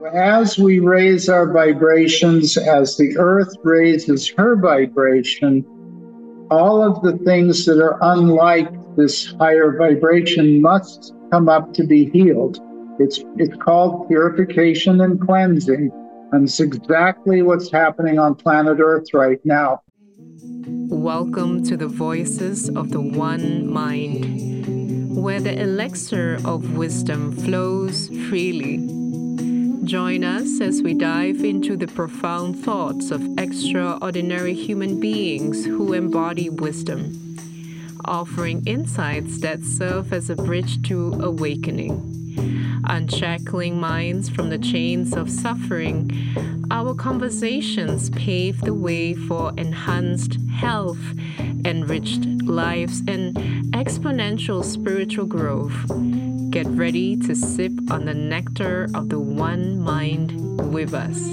As we raise our vibrations, as the earth raises her vibration, all of the things that are unlike this higher vibration must come up to be healed. It's called purification and cleansing, and it's exactly what's happening on planet Earth right now. Welcome to the Voices of the One Mind, where the elixir of wisdom flows freely. Join us as we dive into the profound thoughts of extraordinary human beings who embody wisdom, offering insights that serve as a bridge to awakening. Unshackling minds from the chains of suffering, our conversations pave the way for enhanced health, enriched lives, and exponential spiritual growth. Get ready to sip on the nectar of the One Mind with us.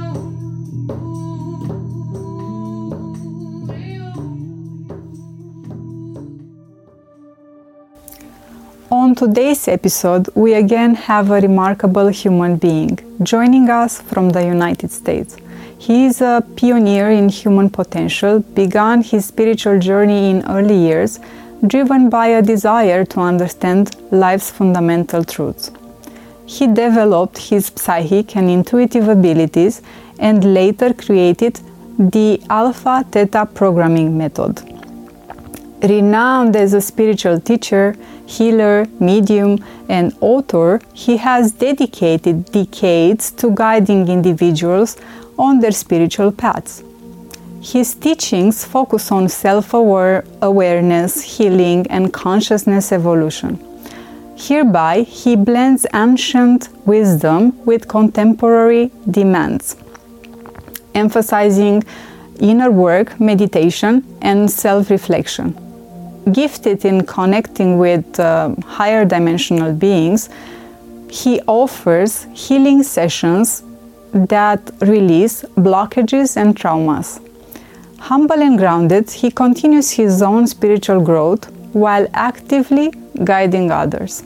On today's episode, we again have a remarkable human being joining us from the United States. He is a pioneer in human potential, began his spiritual journey in early years, driven by a desire to understand life's fundamental truths. He developed his psychic and intuitive abilities and later created the Alpha Theta programming method. Renowned as a spiritual teacher, healer, medium, and author, he has dedicated decades to guiding individuals on their spiritual paths. His teachings focus on self-awareness, healing, and consciousness evolution. Hereby, he blends ancient wisdom with contemporary demands, emphasizing inner work, meditation, and self-reflection. Gifted in connecting with higher dimensional beings, he offers healing sessions that release blockages and traumas. Humble and grounded, he continues his own spiritual growth while actively guiding others.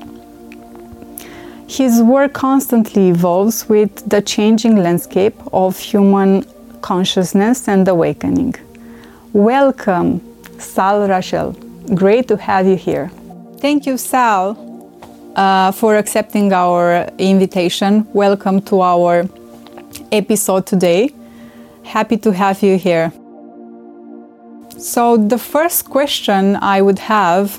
His work constantly evolves with the changing landscape of human consciousness and awakening. Welcome, Sal Rachel. Great to have you here. Thank you, Sal, for accepting our invitation. Welcome to our episode today. Happy to have you here. So the first question I would have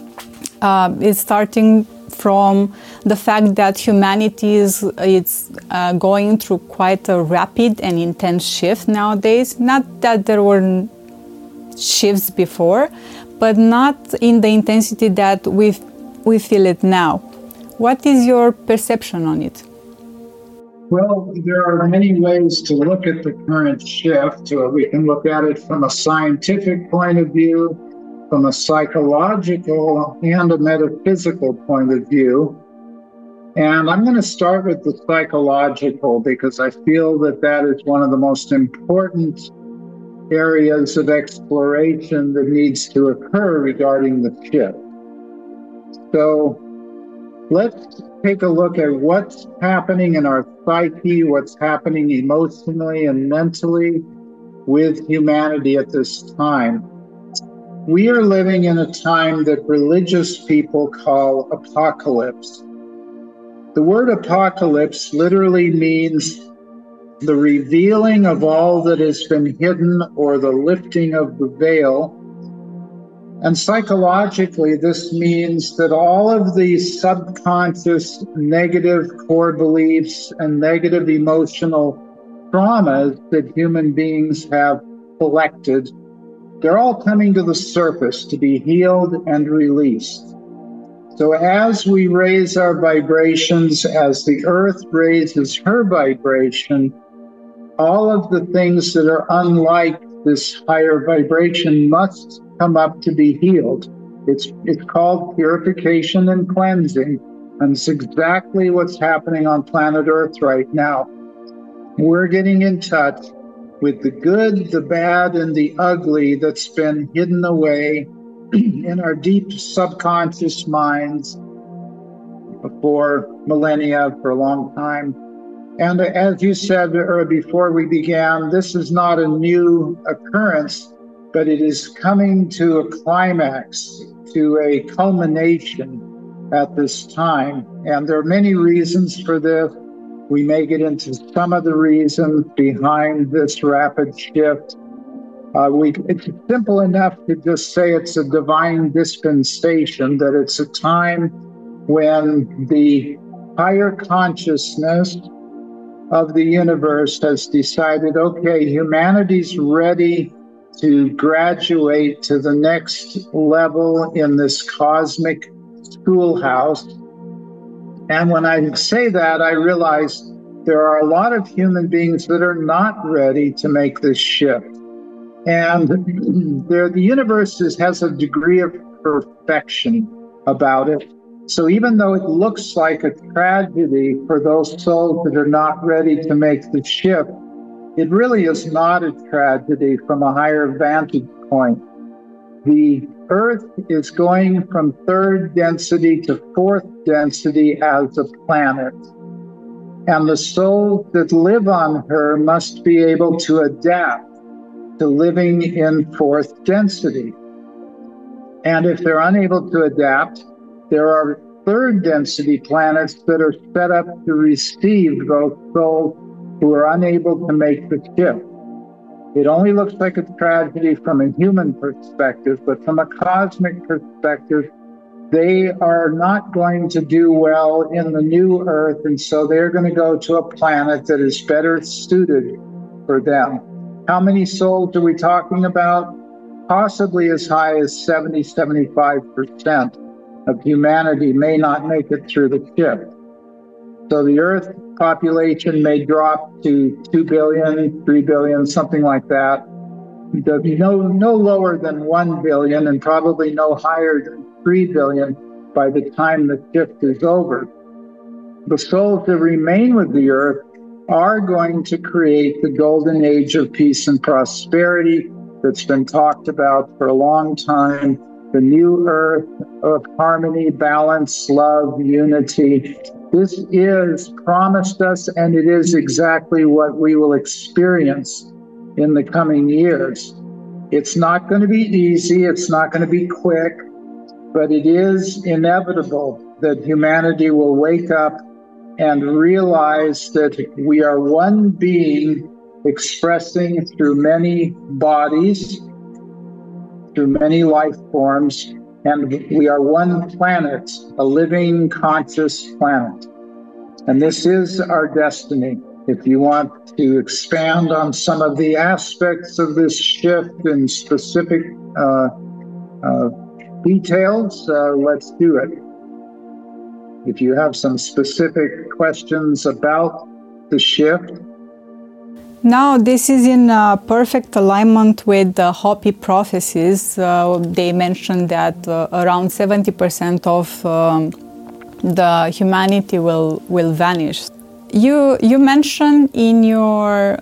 is starting from the fact that humanity is going through quite a rapid and intense shift nowadays. Not that there were shifts before, but not in the intensity that we feel it now. What is your perception on it? Well, there are many ways to look at the current shift. We can look at it from a scientific point of view, from a psychological and a metaphysical point of view. And I'm going to start with the psychological because I feel that is one of the most important areas of exploration that needs to occur regarding the shift. So let's take a look at what's happening in our psyche, what's happening emotionally and mentally with humanity at this time. We are living in a time that religious people call apocalypse. The word apocalypse literally means the revealing of all that has been hidden or the lifting of the veil. And psychologically, this means that all of these subconscious negative core beliefs and negative emotional traumas that human beings have collected, they're all coming to the surface to be healed and released. So as we raise our vibrations, as the earth raises her vibration, all of the things that are unlike this higher vibration must come up to be healed. It's called purification and cleansing, and it's exactly what's happening on planet Earth right now. We're getting in touch with the good, the bad, and the ugly that's been hidden away in our deep subconscious minds for millennia, for a long time. And as you said before we began, this is not a new occurrence, but it is coming to a climax, to a culmination at this time. And there are many reasons for this. We may get into some of the reasons behind this rapid shift. It's simple enough to just say it's a divine dispensation, that it's a time when the higher consciousness of the universe has decided, okay, humanity's ready to graduate to the next level in this cosmic schoolhouse. And when I say that, I realize there are a lot of human beings that are not ready to make this shift. And the universe has a degree of perfection about it. So even though it looks like a tragedy for those souls that are not ready to make the shift, it really is not a tragedy from a higher vantage point. The Earth is going from third density to fourth density as a planet. And the souls that live on her must be able to adapt to living in fourth density. And if they're unable to adapt, there are third density planets that are set up to receive those souls who are unable to make the shift. It only looks like a tragedy from a human perspective, but from a cosmic perspective, they are not going to do well in the new Earth, and so they're going to go to a planet that is better suited for them. How many souls are we talking about? Possibly as high as 70-75% of humanity may not make it through the shift. So the Earth population may drop to 2 billion, 3 billion, something like that. No lower than 1 billion and probably no higher than 3 billion by the time the shift is over. The souls that remain with the Earth are going to create the golden age of peace and prosperity that's been talked about for a long time. The new Earth of harmony, balance, love, unity. This is promised us, and it is exactly what we will experience in the coming years. It's not going to be easy, it's not going to be quick, but it is inevitable that humanity will wake up and realize that we are one being expressing through many bodies, through many life forms, and we are one planet, a living, conscious planet. And this is our destiny. If you want to expand on some of the aspects of this shift in specific details, let's do it. If you have some specific questions about the shift. Now, this is in perfect alignment with the Hopi prophecies. They mentioned that around 70% of the humanity will vanish. You mentioned in your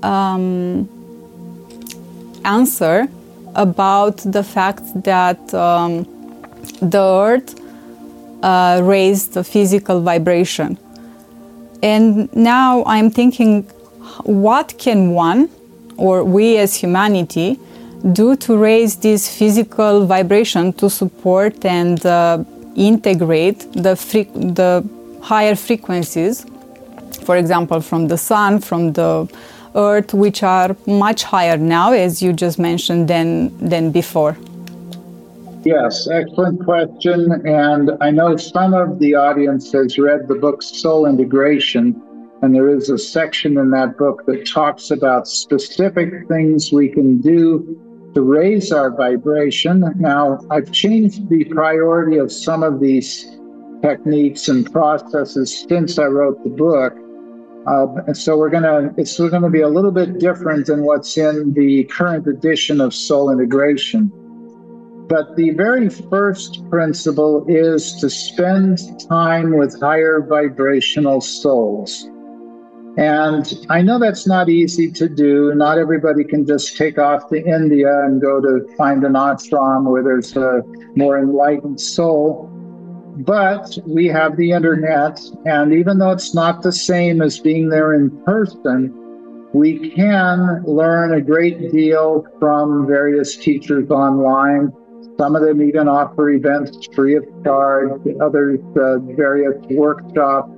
answer about the fact that the Earth raised the physical vibration. And now I'm thinking, what can one, or we as humanity, do to raise this physical vibration to support and integrate the higher frequencies, for example, from the sun, from the earth, which are much higher now, as you just mentioned, than before? Yes, excellent question. And I know some of the audience has read the book Soul Integration, and there is a section in that book that talks about specific things we can do to raise our vibration. Now, I've changed the priority of some of these techniques and processes since I wrote the book. So it's going to be a little bit different than what's in the current edition of Soul Integration. But the very first principle is to spend time with higher vibrational souls. And I know that's not easy to do. Not everybody can just take off to India and go to find an ashram where there's a more enlightened soul. But we have the internet, and even though it's not the same as being there in person, we can learn a great deal from various teachers online. Some of them even offer events free of charge, others various workshops,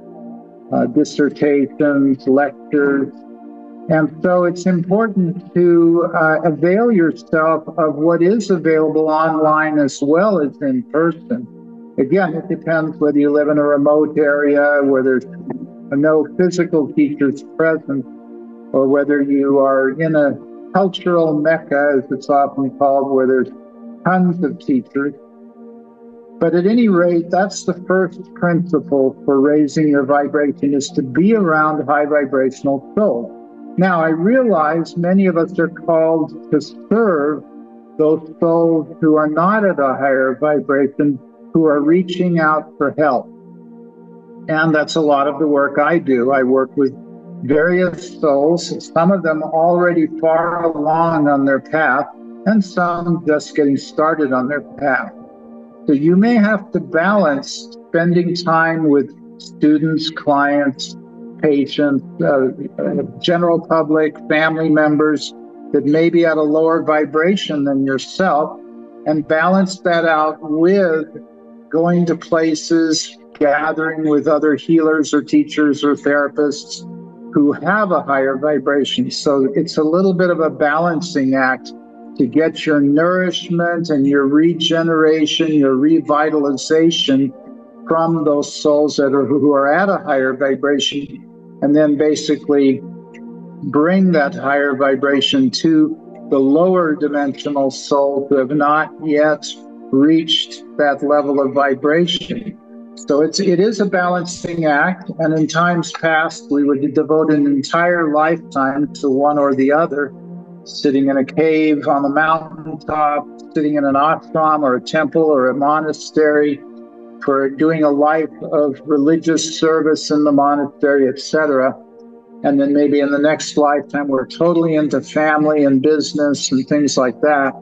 dissertations, lectures. And so it's important to avail yourself of what is available online as well as in person. Again, it depends whether you live in a remote area where there's no physical teachers present, or whether you are in a cultural mecca, as it's often called, where there's tons of teachers. But at any rate, that's the first principle for raising your vibration, is to be around high vibrational souls. Now, I realize many of us are called to serve those souls who are not at a higher vibration, who are reaching out for help. And that's a lot of the work I do. I work with various souls, some of them already far along on their path, and some just getting started on their path. So you may have to balance spending time with students, clients, patients, general public, family members that may be at a lower vibration than yourself, and balance that out with going to places, gathering with other healers or teachers or therapists who have a higher vibration. So it's a little bit of a balancing act to get your nourishment and your regeneration, your revitalization from those souls who are at a higher vibration, and then basically bring that higher vibration to the lower dimensional souls who have not yet reached that level of vibration. So it is a balancing act, and in times past, we would devote an entire lifetime to one or the other, sitting in a cave on a mountaintop, sitting in an ashram or a temple or a monastery, for doing a life of religious service in the monastery, etc. And then maybe in the next lifetime, we're totally into family and business and things like that.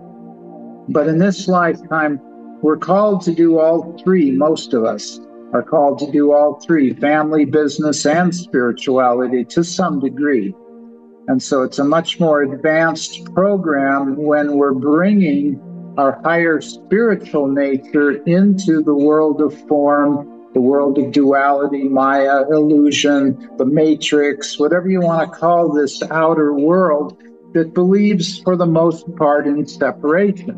But in this lifetime, we're called to do all three. Most of us are called to do all three: family, business, and spirituality to some degree. And so it's a much more advanced program when we're bringing our higher spiritual nature into the world of form, the world of duality, Maya, illusion, the matrix, whatever you want to call this outer world that believes for the most part in separation.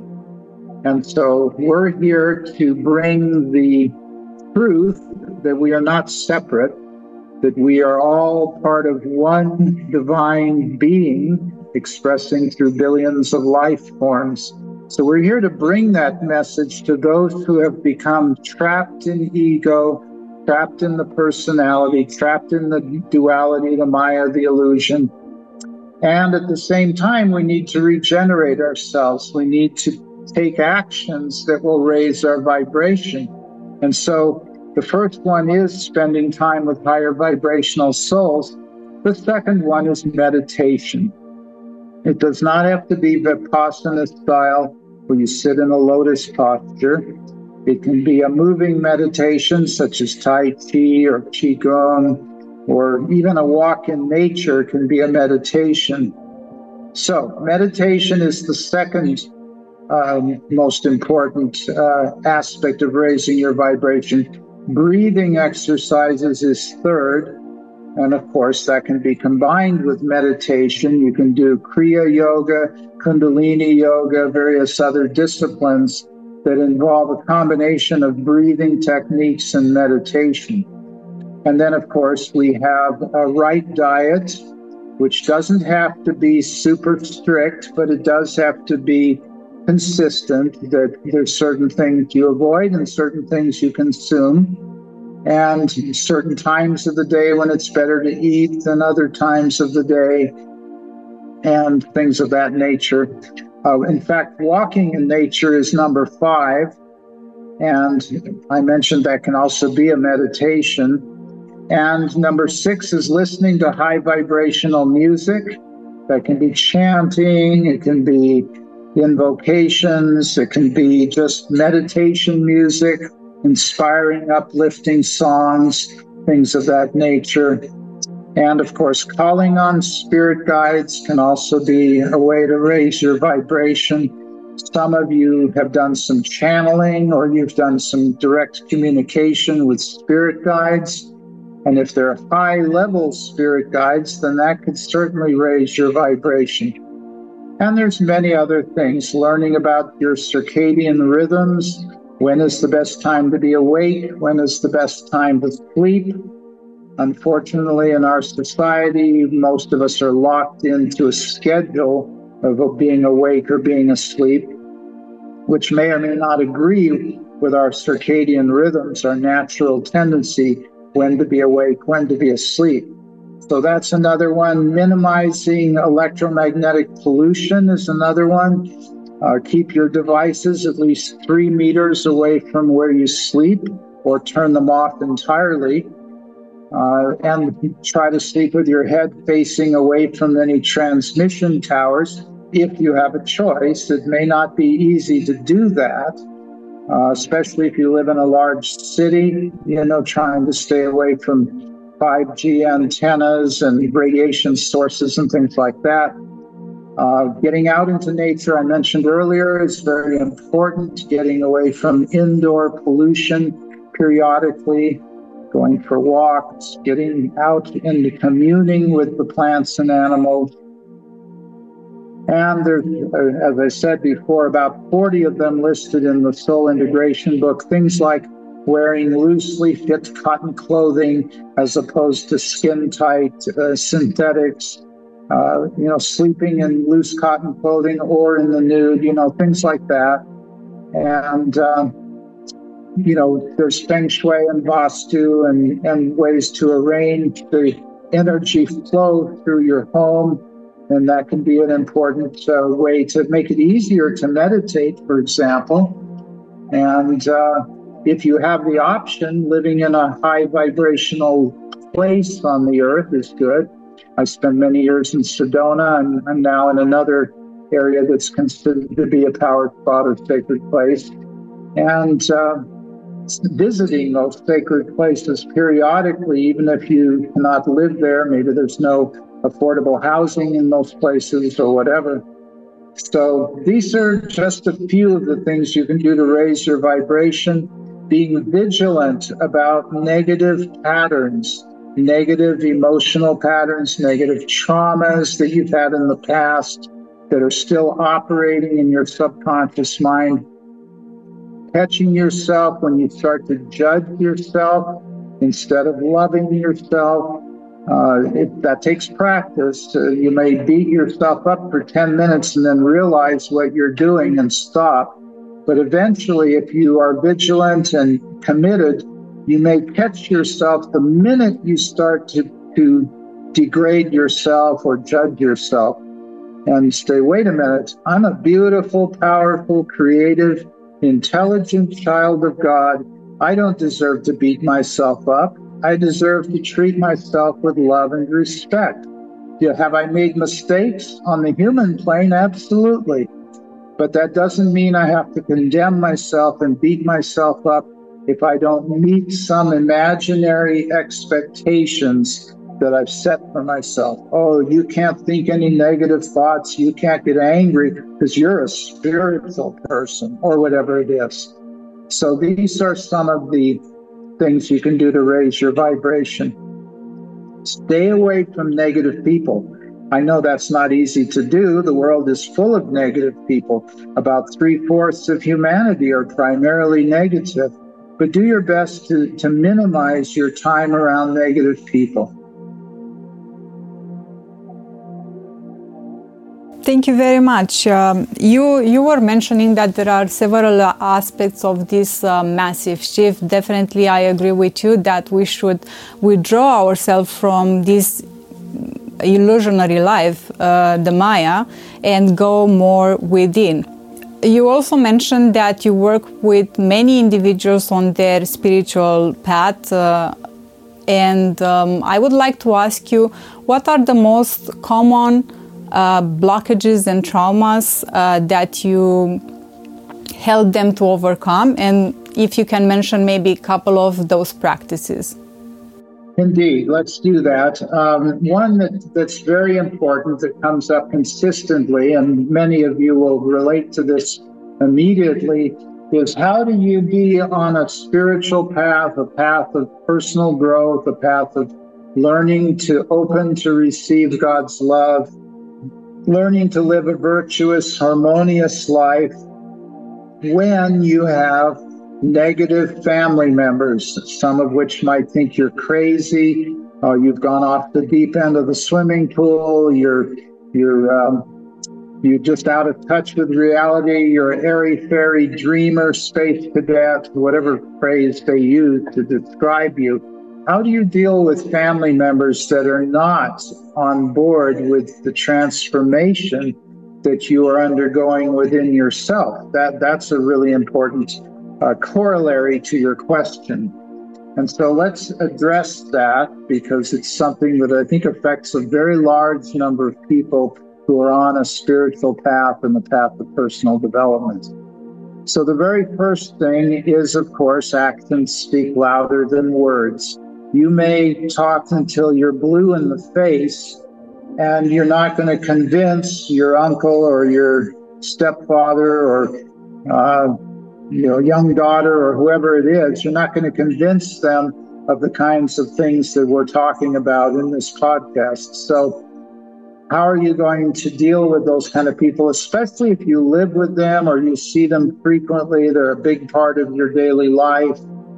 And so we're here to bring the truth that we are not separate, that we are all part of one divine being expressing through billions of life forms. So we're here to bring that message to those who have become trapped in ego, trapped in the personality, trapped in the duality, the Maya, the illusion. And at the same time, we need to regenerate ourselves. We need to take actions that will raise our vibration. And so the first one is spending time with higher vibrational souls. The second one is meditation. It does not have to be Vipassana style, where you sit in a lotus posture. It can be a moving meditation such as Tai Chi or Qigong, or even a walk in nature can be a meditation. So meditation is the second most important aspect of raising your vibration. Breathing exercises is third. And of course, that can be combined with meditation. You can do Kriya Yoga, Kundalini Yoga, various other disciplines that involve a combination of breathing techniques and meditation. And then, of course, we have a right diet, which doesn't have to be super strict, but it does have to be consistent, that there's certain things you avoid and certain things you consume, and certain times of the day when it's better to eat than other times of the day, and things of that nature. In fact, walking in nature is number 5, and I mentioned that can also be a meditation. And number 6 is listening to high vibrational music. That can be chanting, it can be invocations, it can be just meditation music, inspiring, uplifting songs, things of that nature. And of course, calling on spirit guides can also be a way to raise your vibration. Some of you have done some channeling, or you've done some direct communication with spirit guides. And if they're high-level spirit guides, then that could certainly raise your vibration. And there's many other things, learning about your circadian rhythms. When is the best time to be awake? When is the best time to sleep? Unfortunately, in our society, most of us are locked into a schedule of being awake or being asleep, which may or may not agree with our circadian rhythms, our natural tendency, when to be awake, when to be asleep. So that's another one. Minimizing electromagnetic pollution is another one. Keep your devices at least 3 meters away from where you sleep, or turn them off entirely. And try to sleep with your head facing away from any transmission towers if you have a choice. It may not be easy to do that, especially if you live in a large city, trying to stay away from 5G antennas and radiation sources and things like that. Getting out into nature, I mentioned earlier, is very important. Getting away from indoor pollution periodically, going for walks, getting out into communing with the plants and animals. And there's, as I said before, about 40 of them listed in the Soul Integration book. Things like wearing loosely fit cotton clothing as opposed to skin-tight synthetics, sleeping in loose cotton clothing or in the nude, things like that. And there's Feng Shui and Vastu and ways to arrange the energy flow through your home. And that can be an important way to make it easier to meditate, for example. And if you have the option, living in a high vibrational place on the earth is good. I spent many years in Sedona, and I'm now in another area that's considered to be a power spot or sacred place. And visiting those sacred places periodically, even if you cannot live there, maybe there's no affordable housing in those places or whatever. So these are just a few of the things you can do to raise your vibration. Being vigilant about negative patterns, negative emotional patterns, negative traumas that you've had in the past that are still operating in your subconscious mind. Catching yourself when you start to judge yourself instead of loving yourself. That takes practice. You may beat yourself up for 10 minutes and then realize what you're doing and stop. But eventually, if you are vigilant and committed, you may catch yourself the minute you start to degrade yourself or judge yourself and say, wait a minute, I'm a beautiful, powerful, creative, intelligent child of God. I don't deserve to beat myself up. I deserve to treat myself with love and respect. Have I made mistakes on the human plane? Absolutely. But that doesn't mean I have to condemn myself and beat myself up if I don't meet some imaginary expectations that I've set for myself. Oh, you can't think any negative thoughts. You can't get angry because you're a spiritual person or whatever it is. So these are some of the things you can do to raise your vibration. Stay away from negative people. I know that's not easy to do. The world is full of negative people. About 3/4 of humanity are primarily negative. But do your best to minimize your time around negative people. Thank you very much. You were mentioning that there are several aspects of this massive shift. Definitely, I agree with you that we should withdraw ourselves from this illusionary life, the Maya, and go more within. You also mentioned that you work with many individuals on their spiritual path, and I would like to ask you, what are the most common blockages and traumas that you help them to overcome, and if you can mention maybe a couple of those practices. Indeed, let's do that. One that's very important that comes up consistently, and many of you will relate to this immediately, is how do you be on a spiritual path, a path of personal growth, a path of learning to open to receive God's love, learning to live a virtuous, harmonious life when you have negative family members, some of which might think you're crazy, you've gone off the deep end of the swimming pool, you're just out of touch with reality, you're an airy-fairy dreamer, space cadet, whatever phrase they use to describe you. How do you deal with family members that are not on board with the transformation that you are undergoing within yourself? That's a really important corollary to your question. And so let's address that, because it's something that I think affects a very large number of people who are on a spiritual path and the path of personal development. So the very first thing is, of course, actions speak louder than words. You may talk until you're blue in the face, and you're not going to convince your uncle or your stepfather or young daughter or whoever it is. You're not going to convince them of the kinds of things that we're talking about in this podcast. So how are you going to deal with those kind of people, especially if you live with them or you see them frequently? They're a big part of your daily life,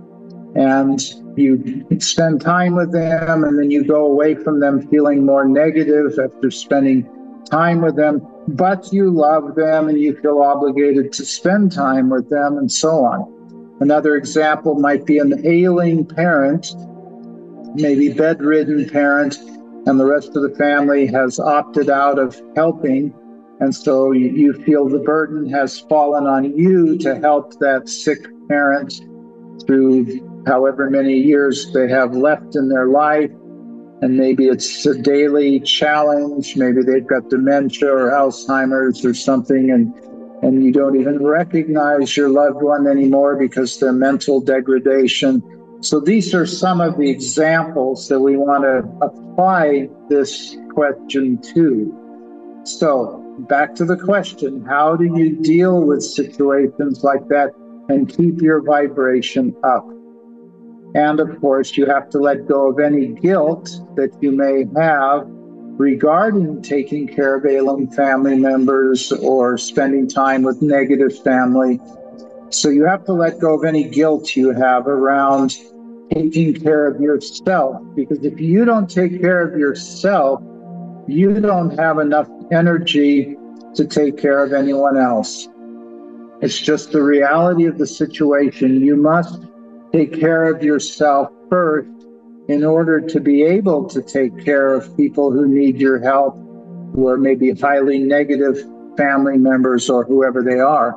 and you spend time with them, and then you go away from them feeling more negative after spending time with them, but you love them and you feel obligated to spend time with them, and so on. Another example might be an ailing parent, maybe bedridden parent, and the rest of the family has opted out of helping, and so you feel the burden has fallen on you to help that sick parent through however many years they have left in their life. And maybe it's a daily challenge. Maybe they've got dementia or Alzheimer's or something, and you don't even recognize your loved one anymore because their mental degradation. So these are some of the examples that we want to apply this question to. So back to the question, how do you deal with situations like that and keep your vibration up? And of course, you have to let go of any guilt that you may have regarding taking care of ailing family members or spending time with negative family. So you have to let go of any guilt you have around taking care of yourself, because if you don't take care of yourself, you don't have enough energy to take care of anyone else. It's just the reality of the situation. You must take care of yourself first in order to be able to take care of people who need your help, who are maybe highly negative family members or whoever they are.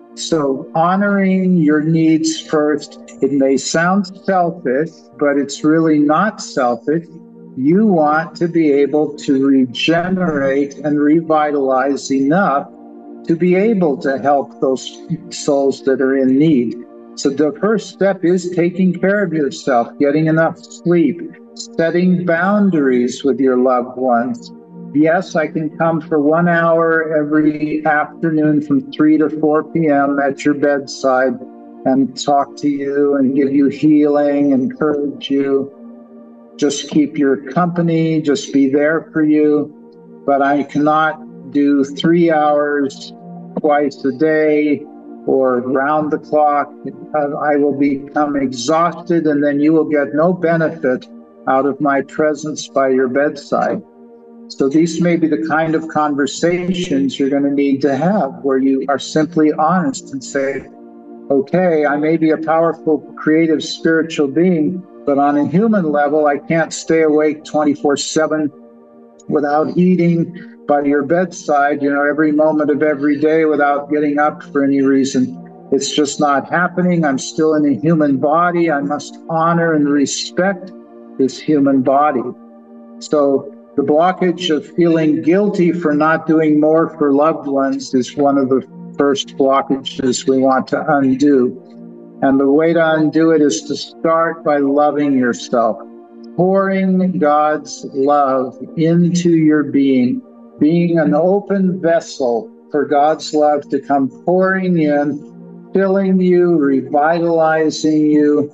So honoring your needs first, it may sound selfish, but it's really not selfish. You want to be able to regenerate and revitalize enough to be able to help those souls that are in need. So the first step is taking care of yourself, getting enough sleep, setting boundaries with your loved ones. Yes, I can come for 1 hour every afternoon from 3 to 4 p.m. at your bedside and talk to you and give you healing, encourage you, just keep your company, just be there for you. But I cannot do 3 hours twice a day or round the clock. I will become exhausted, and then you will get no benefit out of my presence by your bedside. So these may be the kind of conversations you're going to need to have, where you are simply honest and say, okay, I may be a powerful, creative, spiritual being, but on a human level, I can't stay awake 24/7 without eating by your bedside, every moment of every day without getting up for any reason. It's just not happening. I'm still in a human body. I must honor and respect this human body. So the blockage of feeling guilty for not doing more for loved ones is one of the first blockages we want to undo. And the way to undo it is to start by loving yourself, pouring God's love into your being an open vessel for God's love to come pouring in, filling you, revitalizing you,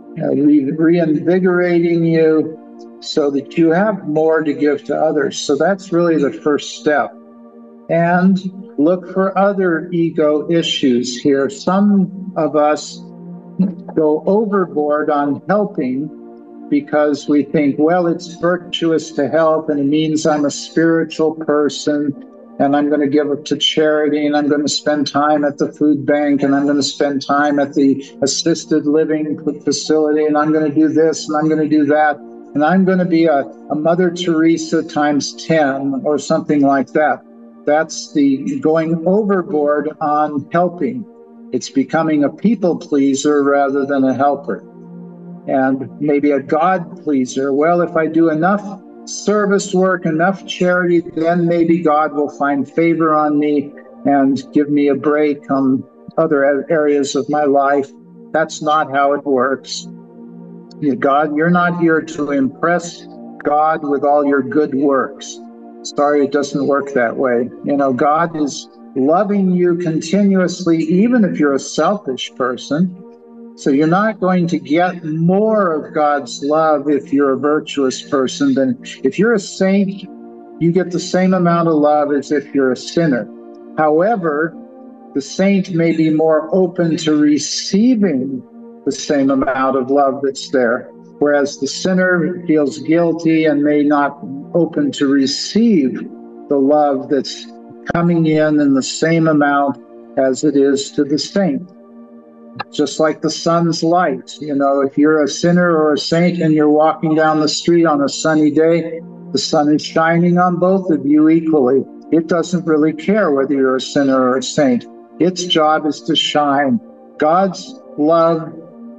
reinvigorating you, so that you have more to give to others. So that's really the first step. And look for other ego issues here. Some of us go overboard on helping because we think, well, it's virtuous to help and it means I'm a spiritual person and I'm going to give it to charity and I'm going to spend time at the food bank and I'm going to spend time at the assisted living facility and I'm going to do this and I'm going to do that and I'm going to be a Mother Teresa times 10 or something like that. That's the going overboard on helping. It's becoming a people pleaser rather than a helper. And maybe a God pleaser. Well, if I do enough service work, enough charity, then maybe God will find favor on me and give me a break on other areas of my life. That's not how it works. God, you're not here to impress God with all your good works. Sorry, it doesn't work that way. God is loving you continuously, even if you're a selfish person. So you're not going to get more of God's love if you're a virtuous person than if you're a saint. You get the same amount of love as if you're a sinner. However, the saint may be more open to receiving the same amount of love that's there, whereas the sinner feels guilty and may not open to receive the love that's coming in the same amount as it is to the saint. Just like the sun's light. If you're a sinner or a saint and you're walking down the street on a sunny day, the sun is shining on both of you equally. It doesn't really care whether you're a sinner or a saint. Its job is to shine. God's love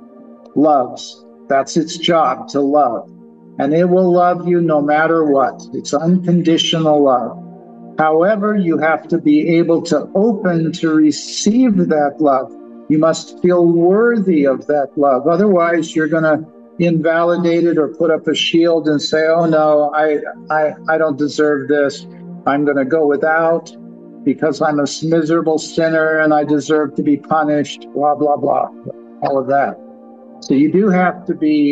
loves. That's its job, to love. And it will love you no matter what. It's unconditional love. However, you have to be able to open to receive that love. You must feel worthy of that love. Otherwise, you're going to invalidate it or put up a shield and say, oh, no, I don't deserve this. I'm going to go without because I'm a miserable sinner and I deserve to be punished, blah, blah, blah, all of that. So you do have to be,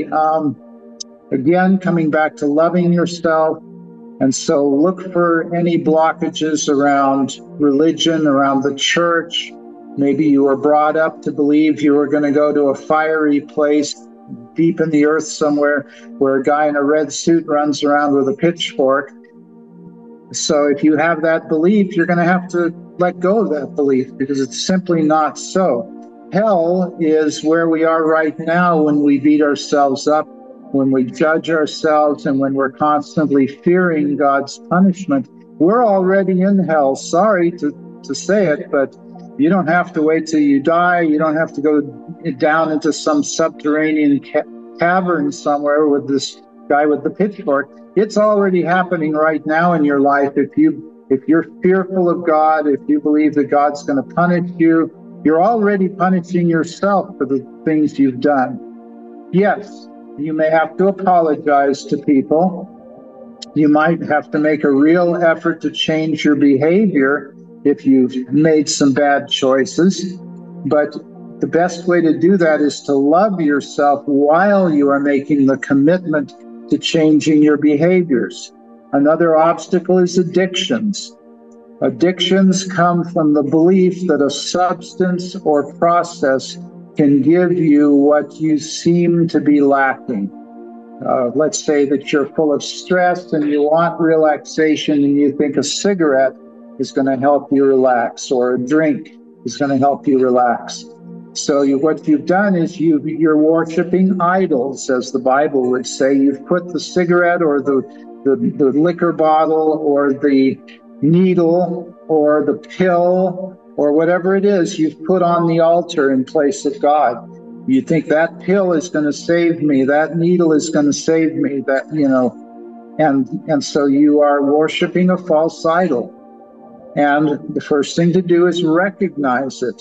again, coming back to loving yourself. And so look for any blockages around religion, around the church. Maybe you were brought up to believe you were going to go to a fiery place deep in the earth somewhere where a guy in a red suit runs around with a pitchfork. So if you have that belief, you're going to have to let go of that belief because it's simply not so. Hell is where we are right now when we beat ourselves up, when we judge ourselves, and when we're constantly fearing God's punishment. We're already in hell. Sorry to say it, but you don't have to wait till you die. You don't have to go down into some subterranean cavern somewhere with this guy with the pitchfork. It's already happening right now in your life. If you're fearful of God, if you believe that God's going to punish you, you're already punishing yourself for the things you've done. Yes, you may have to apologize to people. You might have to make a real effort to change your behavior if you've made some bad choices. But the best way to do that is to love yourself while you are making the commitment to changing your behaviors. Another obstacle is addictions. Addictions come from the belief that a substance or process can give you what you seem to be lacking. Let's say that you're full of stress and you want relaxation and you think a cigarette is going to help you relax, or a drink is going to help you relax. So what you've done is you're worshiping idols, as the Bible would say. You've put the cigarette or the liquor bottle or the needle or the pill or whatever it is you've put on the altar in place of God. You think that pill is going to save me, that needle is going to save me, and so you are worshiping a false idol. And the first thing to do is recognize it.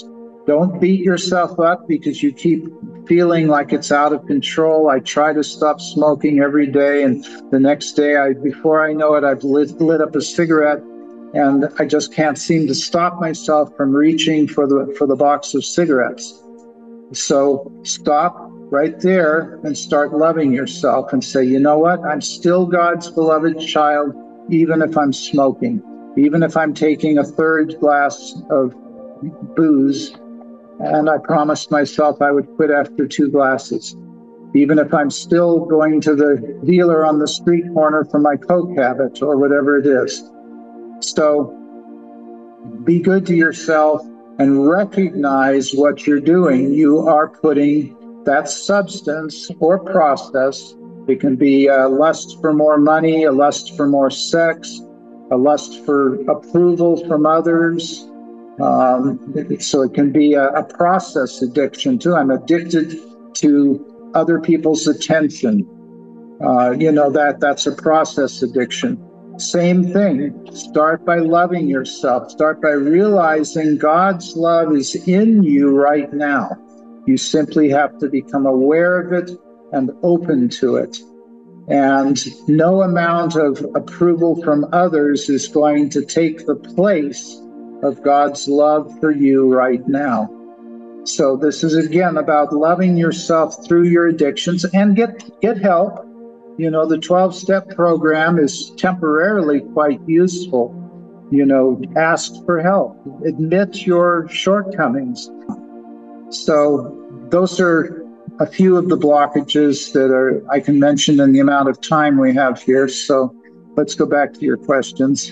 Don't beat yourself up because you keep feeling like it's out of control. I try to stop smoking every day, and the next day, before I know it, I've lit up a cigarette, and I just can't seem to stop myself from reaching for the box of cigarettes. So stop right there and start loving yourself and say, you know what? I'm still God's beloved child, even if I'm smoking, even if I'm taking a third glass of booze. And I promised myself I would quit after 2 glasses, even if I'm still going to the dealer on the street corner for my Coke habit or whatever it is. So be good to yourself and recognize what you're doing. You are putting that substance or process. It can be a lust for more money, a lust for more sex, a lust for approval from others. So it can be a process addiction too. I'm addicted to other people's attention. That's a process addiction. Same thing. Start by loving yourself. Start by realizing God's love is in you right now. You simply have to become aware of it and open to it. And no amount of approval from others is going to take the place of God's love for you right now. So this is again about loving yourself through your addictions, and get help. The 12-step program is temporarily quite useful. Ask for help, admit your shortcomings. So those are a few of the blockages that I can mention in the amount of time we have here. So let's go back to your questions.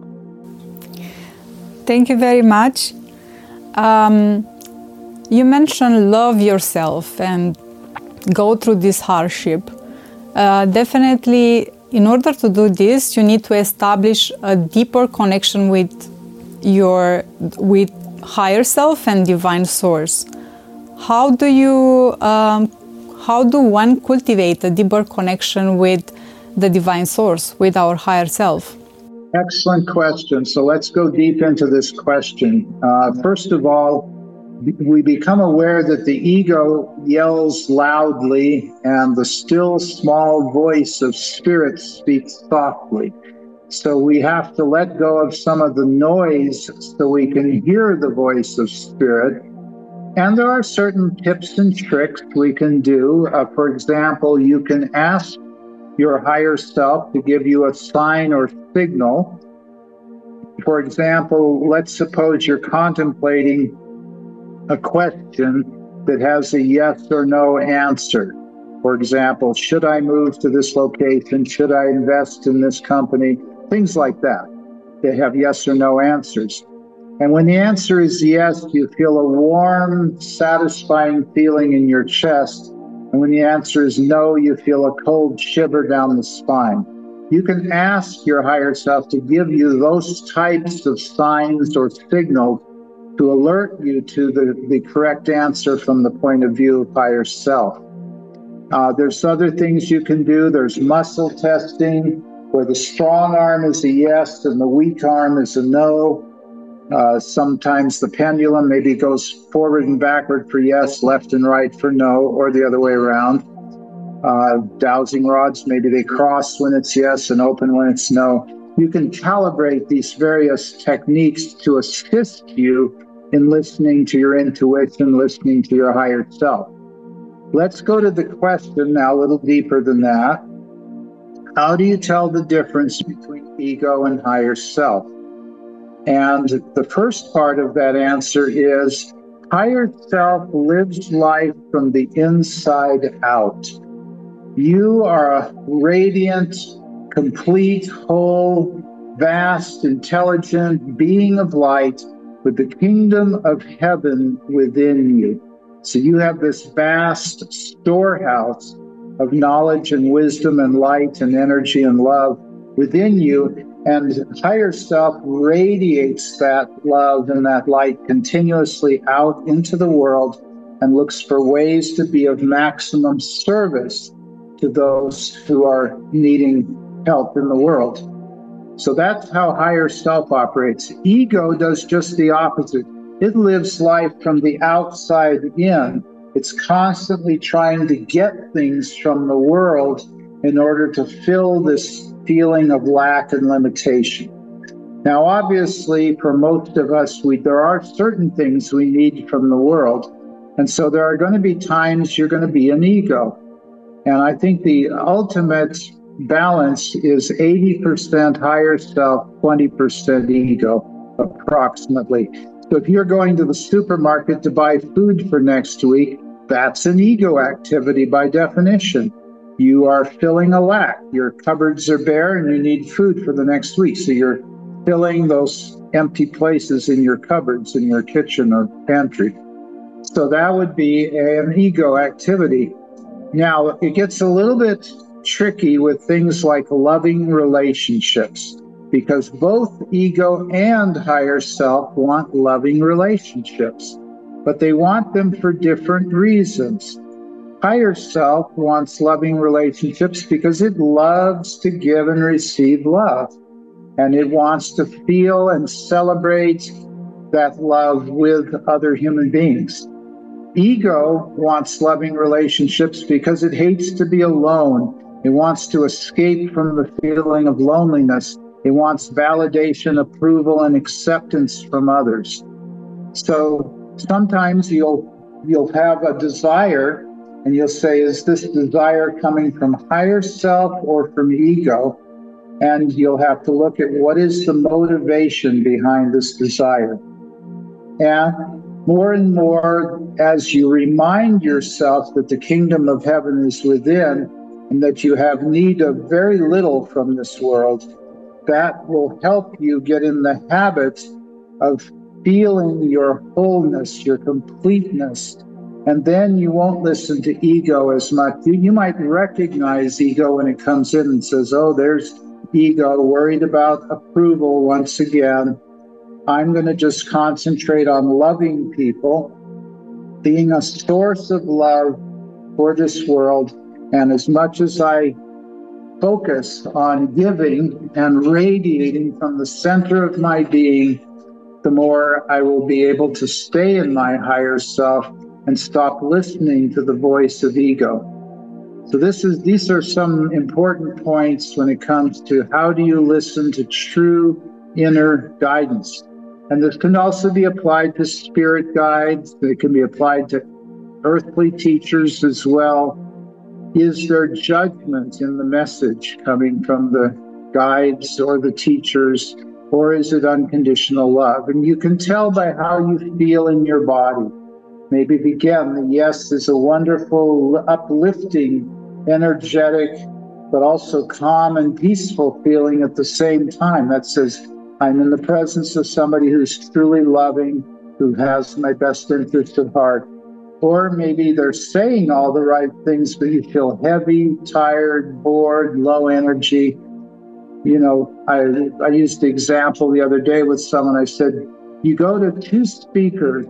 Thank you very much. You mentioned love yourself and go through this hardship. Definitely, in order to do this, you need to establish a deeper connection with higher self and divine source. How do one cultivate a deeper connection with the divine source, with our higher self? Excellent question. So let's go deep into this question. First of all, we become aware that the ego yells loudly and the still small voice of spirit speaks softly. So we have to let go of some of the noise so we can hear the voice of spirit. And there are certain tips and tricks we can do. For example, you can ask your higher self to give you a sign or signal. For example, let's suppose you're contemplating a question that has a yes or no answer. For example, should I move to this location? Should I invest in this company? Things like that. They have yes or no answers. And when the answer is yes, you feel a warm, satisfying feeling in your chest. And when the answer is no, you feel a cold shiver down the spine. You can ask your higher self to give you those types of signs or signals to alert you to the correct answer from the point of view of higher self. There's other things you can do. There's muscle testing, where the strong arm is a yes and the weak arm is a no. Sometimes the pendulum maybe goes forward and backward for yes, left and right for no, or the other way around. Dowsing rods, maybe they cross when it's yes and open when it's no. You can calibrate these various techniques to assist you in listening to your intuition, listening to your higher self. Let's go to the question now, a little deeper than that. How do you tell the difference between ego and higher self? And the first part of that answer is higher self lives life from the inside out. You are a radiant, complete, whole, vast, intelligent being of light with the kingdom of heaven within you. So you have this vast storehouse of knowledge and wisdom and light and energy and love within you, and higher self radiates that love and that light continuously out into the world and looks for ways to be of maximum service to those who are needing help in the world. So that's how higher self operates. Ego does just the opposite. It lives life from the outside in. It's constantly trying to get things from the world in order to fill this feeling of lack and limitation. Now, obviously, for most of us, there are certain things we need from the world. And so there are going to be times you're going to be an ego. And I think the ultimate balance is 80% higher self, 20% ego, approximately. So if you're going to the supermarket to buy food for next week, that's an ego activity by definition. You are filling a lack. Your cupboards are bare and you need food for the next week. So you're filling those empty places in your cupboards, in your kitchen or pantry. So that would be an ego activity. Now, it gets a little bit tricky with things like loving relationships, because both ego and higher self want loving relationships, but they want them for different reasons. Higher self wants loving relationships because it loves to give and receive love, and it wants to feel and celebrate that love with other human beings. Ego wants loving relationships because it hates to be alone. It wants to escape from the feeling of loneliness. It wants validation, approval, and acceptance from others. So sometimes you'll have a desire, and you'll say, is this desire coming from higher self or from ego? And you'll have to look at what is the motivation behind this desire. And more and more, as you remind yourself that the kingdom of heaven is within and that you have need of very little from this world, that will help you get in the habit of feeling your wholeness, your completeness. And then you won't listen to ego as much. You might recognize ego when it comes in and says, oh, there's ego, worried about approval once again. I'm going to just concentrate on loving people, being a source of love for this world. And as much as I focus on giving and radiating from the center of my being, the more I will be able to stay in my higher self and stop listening to the voice of ego. So these are some important points when it comes to how do you listen to true inner guidance. And this can also be applied to spirit guides. It can be applied to earthly teachers as well. Is there judgment in the message coming from the guides or the teachers, or is it unconditional love? And you can tell by how you feel in your body. Maybe again, the yes is a wonderful, uplifting, energetic, but also calm and peaceful feeling at the same time. That says, I'm in the presence of somebody who's truly loving, who has my best interest at heart. Or maybe they're saying all the right things, but you feel heavy, tired, bored, low energy. You know, I used the example the other day with someone. I said, you go to two speakers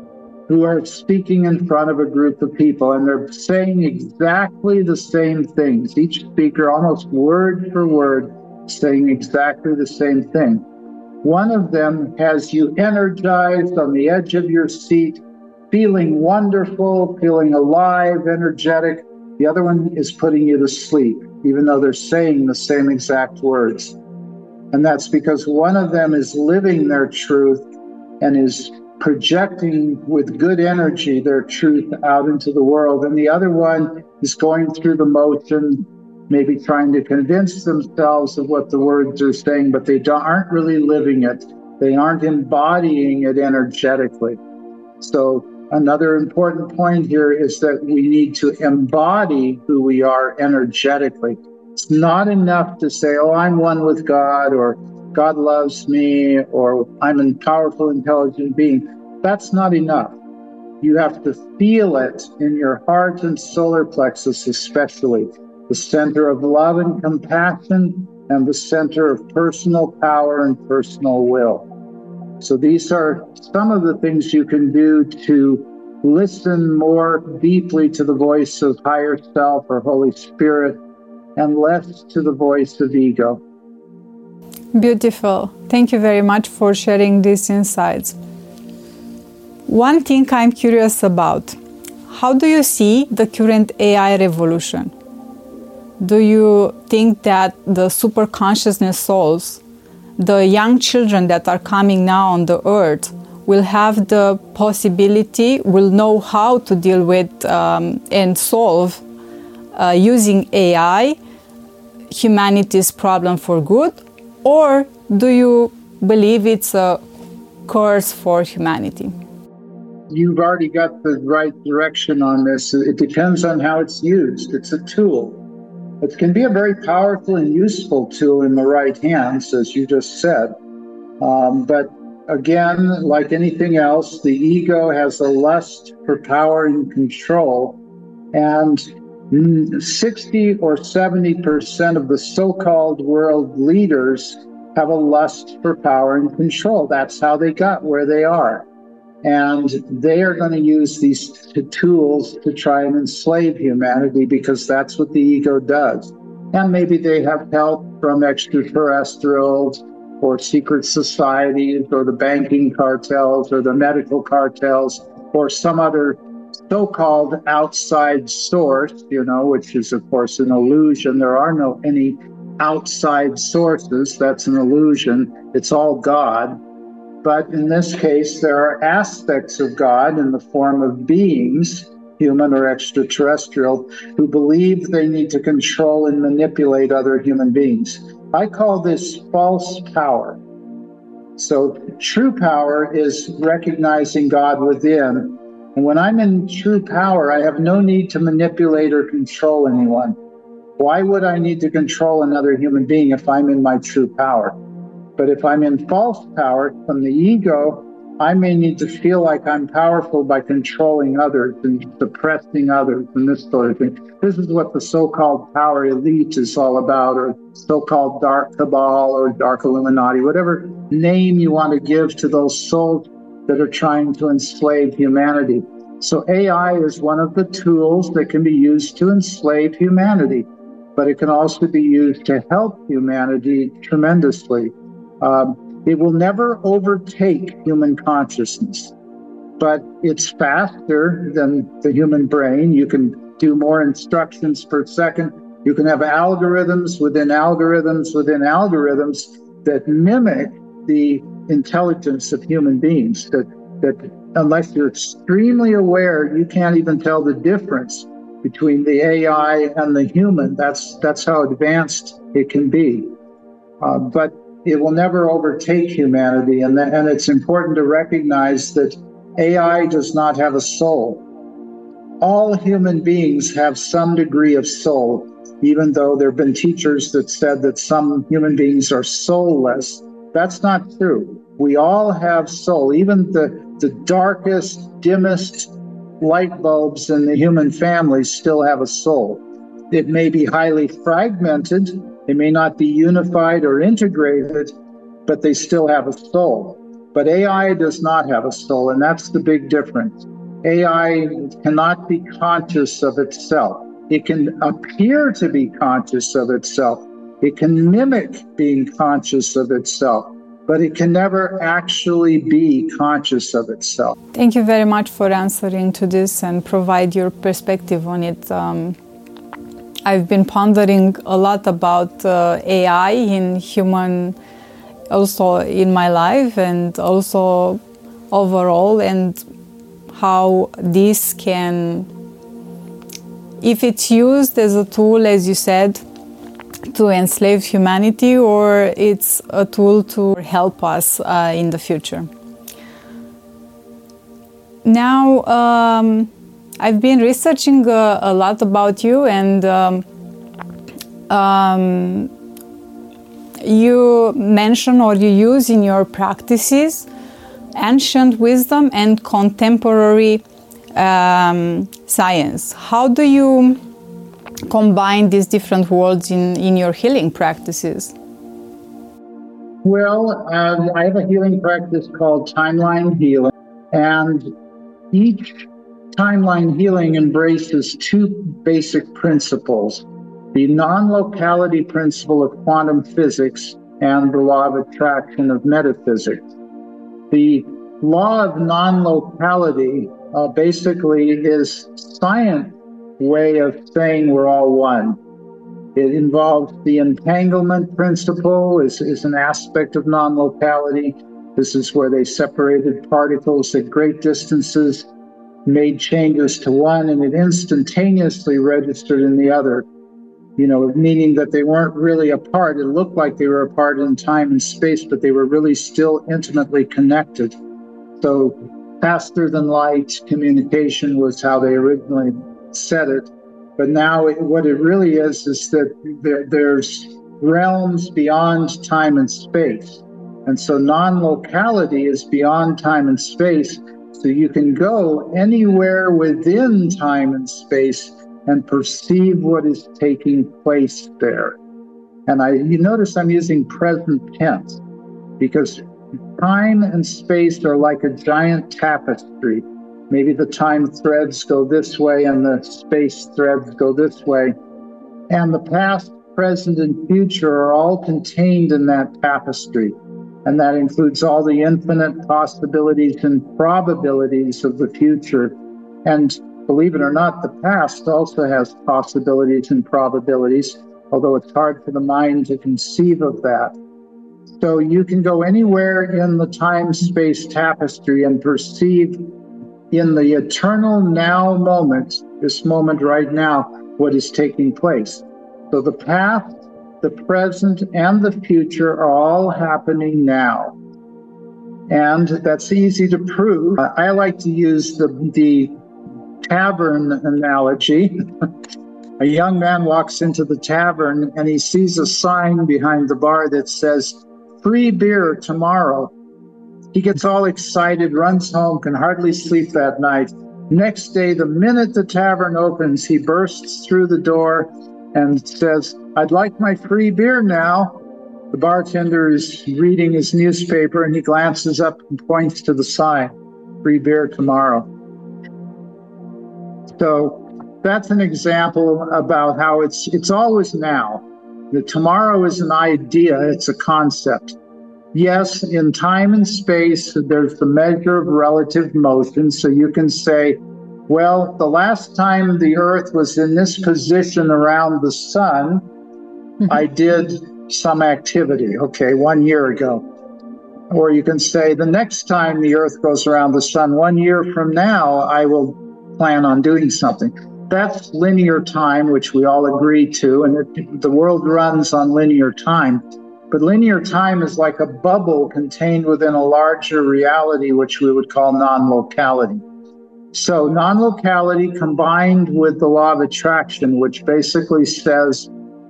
who are speaking in front of a group of people, and they're saying exactly the same things. Each speaker, almost word for word, saying exactly the same thing. One of them has you energized on the edge of your seat, feeling wonderful, feeling alive, energetic. The other one is putting you to sleep, even though they're saying the same exact words. And that's because one of them is living their truth and is projecting with good energy their truth out into the world. And the other one is going through the motion, maybe trying to convince themselves of what the words are saying, but they aren't really living it. They aren't embodying it energetically. So another important point here is that we need to embody who we are energetically. It's not enough to say, oh, I'm one with God, or God loves me, or I'm a powerful, intelligent being. That's not enough. You have to feel it in your heart and solar plexus, especially the center of love and compassion and the center of personal power and personal will. So these are some of the things you can do to listen more deeply to the voice of higher self or Holy Spirit and less to the voice of ego. Beautiful. Thank you very much for sharing these insights. One thing I'm curious about, how do you see the current AI revolution? Do you think that the super consciousness souls, the young children that are coming now on the earth, will have the possibility, will know how to deal with and solve using AI humanity's problem for good? Or do you believe it's a curse for humanity? You've already got the right direction on this. It depends on how it's used. It's a tool. It can be a very powerful and useful tool in the right hands, as you just said. But again, like anything else, the ego has a lust for power and control. And 60 or 70% of the so-called world leaders have a lust for power and control. That's how they got where they are. And they are going to use these tools to try and enslave humanity because that's what the ego does. And maybe they have help from extraterrestrials or secret societies or the banking cartels or the medical cartels or some other so-called outside source, which is, of course, an illusion. There are no any outside sources. That's an illusion. It's all God. But in this case, there are aspects of God in the form of beings, human or extraterrestrial, who believe they need to control and manipulate other human beings. I call this false power. So true power is recognizing God within. And when I'm in true power, I have no need to manipulate or control anyone. Why would I need to control another human being if I'm in my true power? But if I'm in false power from the ego, I may need to feel like I'm powerful by controlling others and suppressing others and this sort of thing. This is what the so-called power elite is all about, or so-called dark cabal or dark Illuminati, whatever name you want to give to those souls that are trying to enslave humanity. So AI is one of the tools that can be used to enslave humanity, but it can also be used to help humanity tremendously. It will never overtake human consciousness, but it's faster than the human brain. You can do more instructions per second. You can have algorithms within algorithms within algorithms that mimic the intelligence of human beings, that unless you're extremely aware, you can't even tell the difference between the AI and the human. That's how advanced it can be. But it will never overtake humanity, and it's important to recognize that AI does not have a soul. All human beings have some degree of soul, even though there have been teachers that said that some human beings are soulless. That's not true. We all have soul. Even the darkest, dimmest light bulbs in the human family still have a soul. It may be highly fragmented. They may not be unified or integrated, but they still have a soul. But AI does not have a soul, and that's the big difference. AI cannot be conscious of itself. It can appear to be conscious of itself. It can mimic being conscious of itself, but it can never actually be conscious of itself. Thank you very much for answering to this and provide your perspective on it. I've been pondering a lot about AI in human, also in my life and also overall, and how this can, if it's used as a tool, as you said, to enslave humanity, or it's a tool to help us in the future. Now, I've been researching a lot about you, and you mention or you use in your practices ancient wisdom and contemporary science. How do you combine these different worlds in your healing practices? Well, I have a healing practice called timeline healing, and each timeline healing embraces two basic principles: the non-locality principle of quantum physics and the law of attraction of metaphysics. The law of non-locality basically is science way of saying we're all one. It involves the entanglement principle is an aspect of non-locality. This is where they separated particles at great distances, made changes to one, and it instantaneously registered in the other, meaning that they weren't really apart. It looked like they were apart in time and space, but they were really still intimately connected. So faster than light communication was how they originally said it. But now what it really is that there's realms beyond time and space. And so non-locality is beyond time and space. So you can go anywhere within time and space and perceive what is taking place there. And you notice I'm using present tense because time and space are like a giant tapestry. Maybe the time threads go this way and the space threads go this way. And the past, present, and future are all contained in that tapestry. And that includes all the infinite possibilities and probabilities of the future. And believe it or not, the past also has possibilities and probabilities, although it's hard for the mind to conceive of that. So you can go anywhere in the time-space tapestry and perceive in the eternal now moment, this moment right now, what is taking place. So the past, the present, and the future are all happening now. And that's easy to prove. I like to use the tavern analogy. A young man walks into the tavern and he sees a sign behind the bar that says, "Free beer tomorrow." He gets all excited, runs home, can hardly sleep that night. Next day, the minute the tavern opens, he bursts through the door and says, "I'd like my free beer now." The bartender is reading his newspaper and he glances up and points to the sign, "Free beer tomorrow." So that's an example about how it's always now. The tomorrow is an idea, it's a concept. Yes, in time and space, there's the measure of relative motion. So you can say, well, the last time the Earth was in this position around the sun, I did some activity, 1 year ago. Or you can say, the next time the Earth goes around the sun, 1 year from now, I will plan on doing something. That's linear time, which we all agree to, and the world runs on linear time. But linear time is like a bubble contained within a larger reality, which we would call non-locality. So non-locality combined with the law of attraction, which basically says,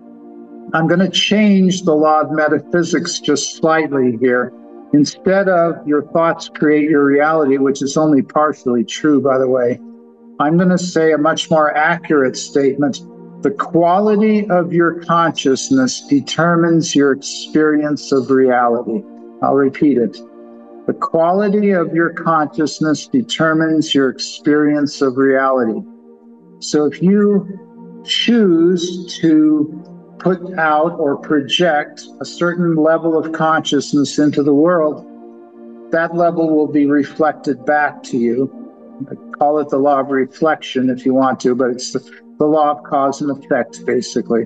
I'm going to change the law of metaphysics just slightly here. Instead of your thoughts create your reality, which is only partially true, by the way, I'm going to say a much more accurate statement. The quality of your consciousness determines your experience of reality. I'll repeat it. The quality of your consciousness determines your experience of reality. So if you choose to put out or project a certain level of consciousness into the world, that level will be reflected back to you. Call it the law of reflection if you want to, but it's the law of cause and effect, basically.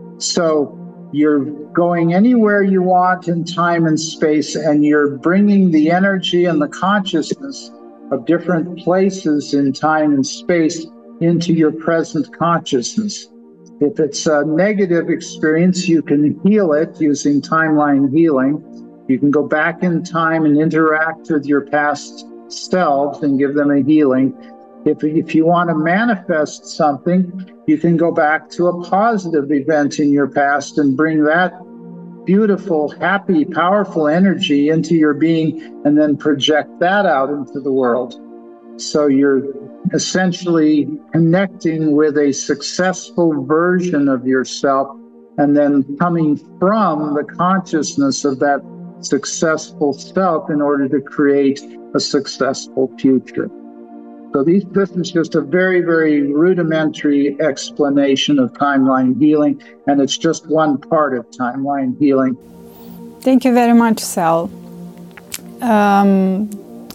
So you're going anywhere you want in time and space, and you're bringing the energy and the consciousness of different places in time and space into your present consciousness. If it's a negative experience, you can heal it using timeline healing. You can go back in time and interact with your past selves and give them a healing. If you want to manifest something, you can go back to a positive event in your past and bring that beautiful, happy, powerful energy into your being and then project that out into the world. So you're essentially connecting with a successful version of yourself and then coming from the consciousness of that successful self in order to create a successful future. So this is just a very, very rudimentary explanation of timeline healing, and it's just one part of timeline healing. Thank you very much, Sal.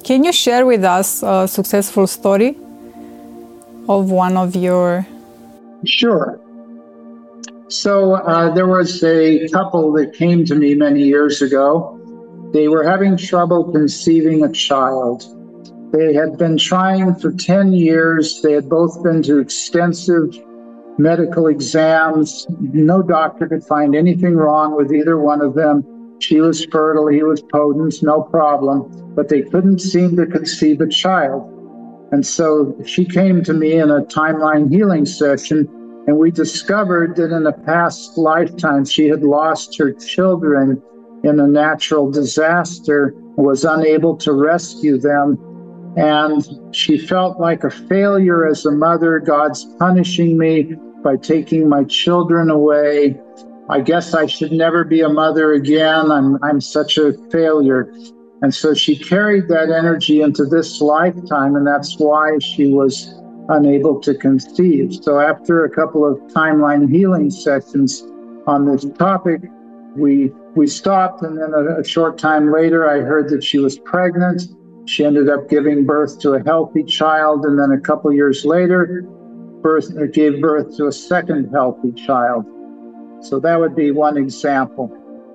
Can you share with us a successful story of one of your... Sure. So there was a couple that came to me many years ago. They were having trouble conceiving a child. They had been trying for 10 years. They had both been to extensive medical exams. No doctor could find anything wrong with either one of them. She was fertile, he was potent, no problem. But they couldn't seem to conceive a child. And so she came to me in a timeline healing session, and we discovered that in a past lifetime she had lost her children in a natural disaster, was unable to rescue them. And she felt like a failure as a mother. God's punishing me by taking my children away. I guess I should never be a mother again. I'm such a failure. And so she carried that energy into this lifetime, and that's why she was unable to conceive. So after a couple of timeline healing sessions on this topic, we stopped, and then a short time later, I heard that she was pregnant. She ended up giving birth to a healthy child, and then a couple years later, gave birth to a second healthy child. So that would be one example.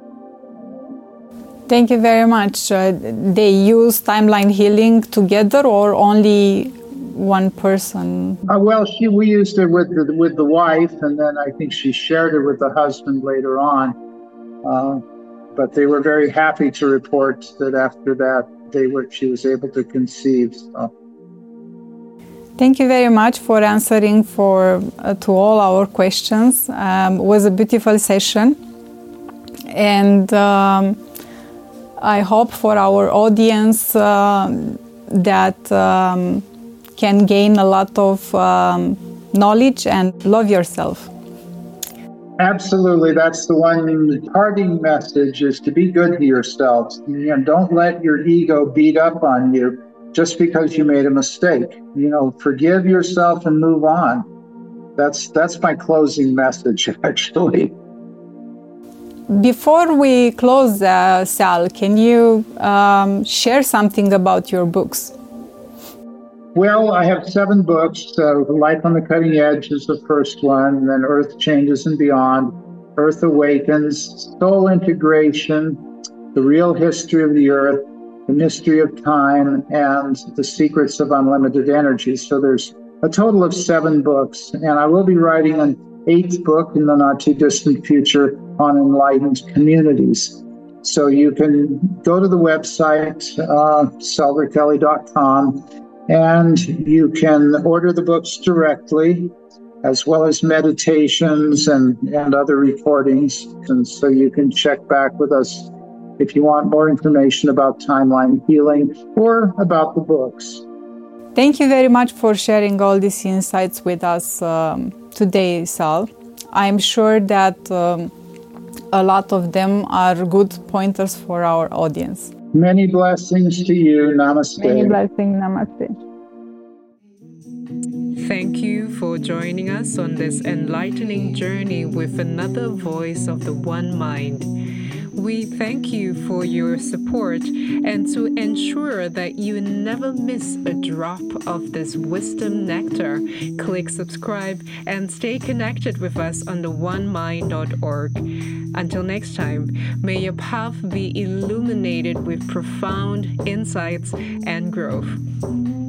Thank you very much. They use timeline healing together, or only one person? We used it with the wife, and then I think she shared it with the husband later on. But they were very happy to report that after that she was able to conceive. So. Thank you very much for answering to all our questions. It was a beautiful session, and I hope for our audience that can gain a lot of knowledge and love yourself. Absolutely. That's the one parting message, is to be good to yourselves. Don't let your ego beat up on you just because you made a mistake. Forgive yourself and move on. That's my closing message, actually. Before we close, Sal, can you share something about your books? Well, I have 7 books. Life on the Cutting Edge is the first one, and then Earth Changes and Beyond, Earth Awakens, Soul Integration, The Real History of the Earth, The Mystery of Time, and The Secrets of Unlimited Energy. So there's a total of 7 books, and I will be writing an 8th book in the not-too-distant future on enlightened communities. So you can go to the website, salvadorkelly.com, and you can order the books directly, as well as meditations and other recordings. And so you can check back with us if you want more information about timeline healing or about the books. Thank you very much for sharing all these insights with us today, Sal. I'm sure that a lot of them are good pointers for our audience. Many blessings to you. Namaste. Many blessings. Namaste. Thank you for joining us on this enlightening journey with another voice of the One Mind. We thank you for your support, and to ensure that you never miss a drop of this wisdom nectar, click subscribe and stay connected with us on theonemind.org. Until next time, may your path be illuminated with profound insights and growth.